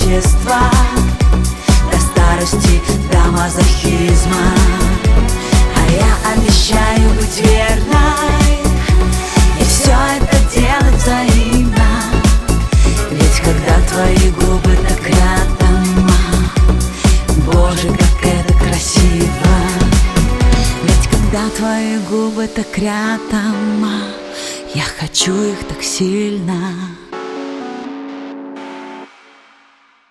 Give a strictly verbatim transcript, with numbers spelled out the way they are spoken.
общества, до старости, до мазохизма. А я обещаю быть верной и все это делать взаимно. Ведь когда твои губы так рядом, Боже, как это красиво. Ведь когда твои губы так рядом, я хочу их так сильно.